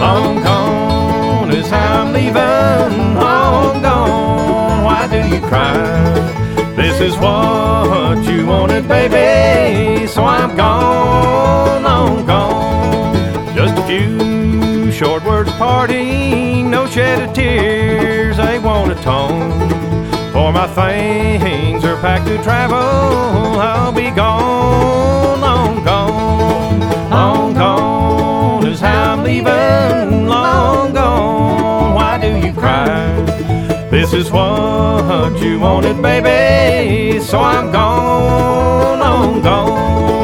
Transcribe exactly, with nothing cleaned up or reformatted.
Long gone is how I'm leaving. Long gone, why do you cry? This is what you wanted, baby, so I'm gone, long gone. Just a few short words parting, no shed of tears, they won't atone. For my things are packed to travel, I'll be gone, long gone. Long gone is how I'm leaving. Long gone, why do you cry? This is what you wanted, baby, so I'm gone, long gone.